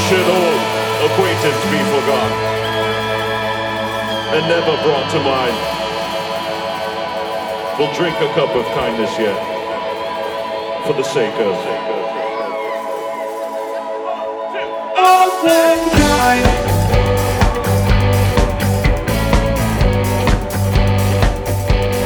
should all acquaintance be forgot and never brought to mind. We'll drink a cup of kindness yet, for the sake of all mankind.